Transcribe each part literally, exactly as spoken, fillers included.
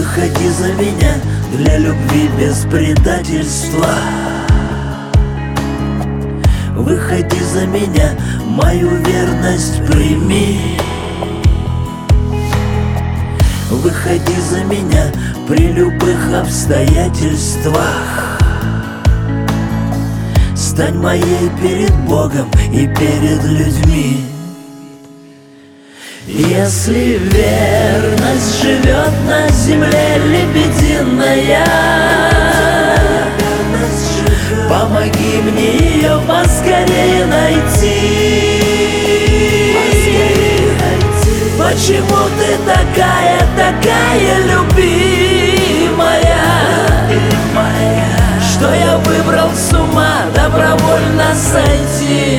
Выходи за меня для любви без предательства. Выходи за меня, мою верность прими. Выходи за меня при любых обстоятельствах. Стань моей перед Богом и перед людьми. Если верность живет на земле лебединая, помоги мне ее поскорее найти. Почему ты такая, такая любимая, что я выбрал с ума добровольно сойти?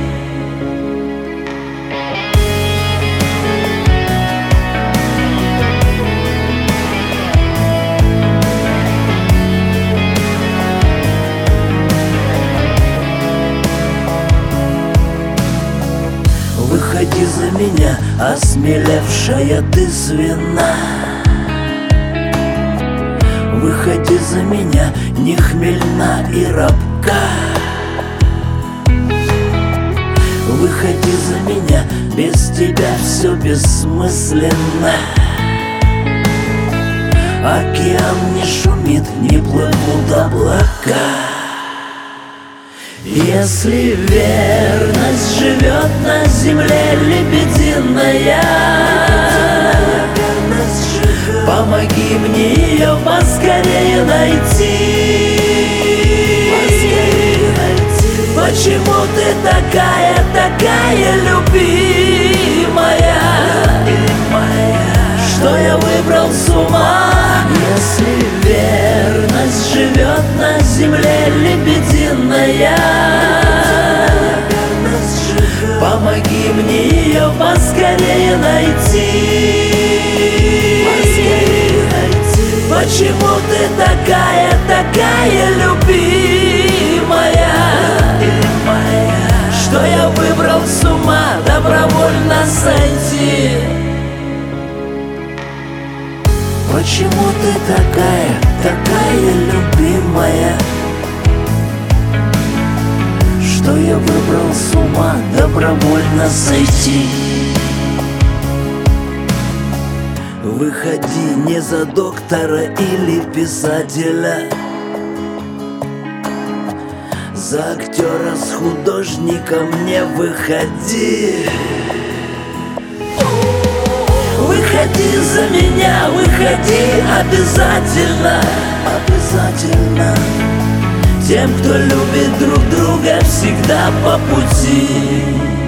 Выходи за меня, осмелевшая ты свина. Выходи за меня, не хмельна и рабка. Выходи за меня, без тебя все бессмысленно. Океан не шумит, не плывут облака. Если верность живет на земле лебединая, помоги мне ее поскорее найти. Почему ты такая, такая любимая, что я выбрал с ума? Если верность живет на земле лебединая, помоги мне ее поскорее найти. Почему ты такая, такая любимая, что я выбрал с ума добровольно сойти? Почему ты такая, такая любимая, что я выбрал с ума добровольно сойти? Выходи не за доктора или писателя, за актера с художником не выходи. Выходи за меня, выходи обязательно, обязательно. Тем, кто любит друг друга, всегда по пути.